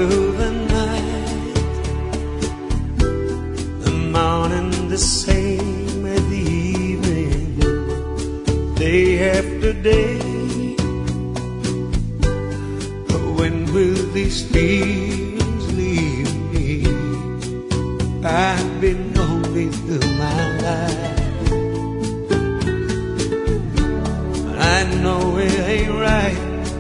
will the night, the morning the same as the evening, day after day. When will these feelings leave me? I've been lonely through my life. I know it ain't right,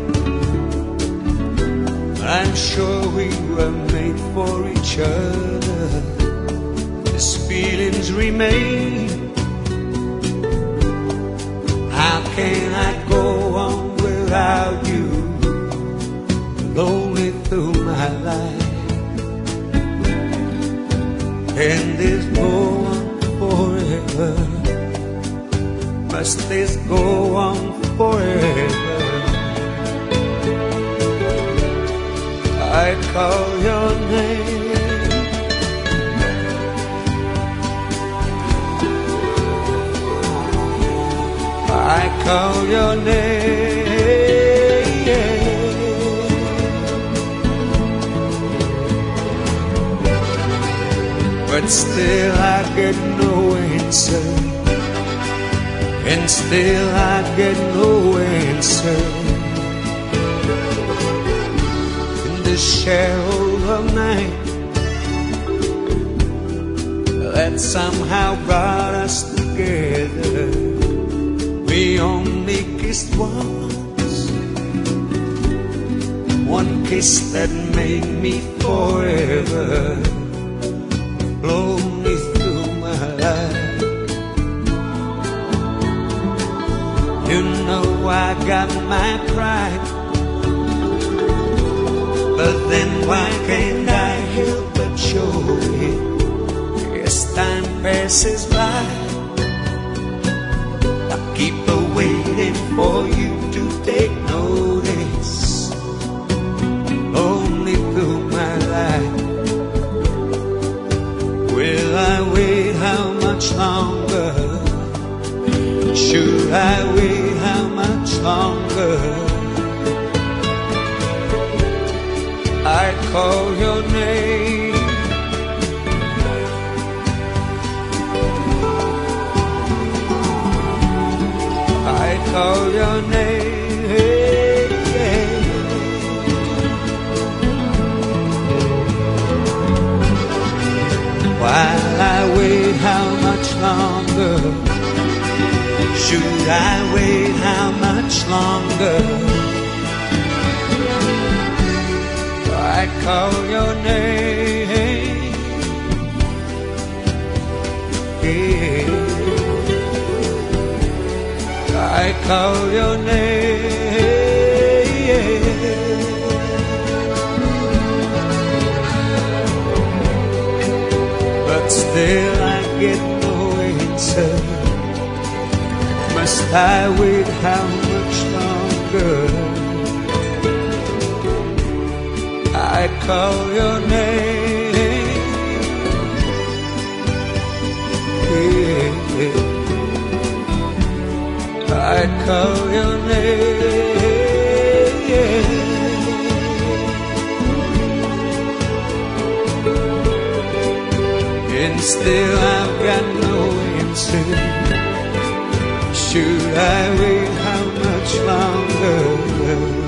but I'm sure we were made for each other. These feelings remain. How can I go on without you? Lonely through my life. And this go on forever? Must this go on forever? I call your name, I call your name, but still I get no answer. And still I get no answer. In the shadow of night that somehow brought us together, we only kissed once, one kiss that made me forever lonely through my life. You know I got my pride, but then why can't I help but show it? As time passes by, I keep waiting for you to take notice. Only through my life. Will I wait how much longer? Should I wait how much longer? I call your name, I call your name. While I wait how much longer? Should I wait how much longer? I call your name, yeah. I call your name, yeah. But still I get no answer. Must I wait how much longer? I call your name, yeah. I call your name, yeah. And still I've got no answer. Should I wait how much longer?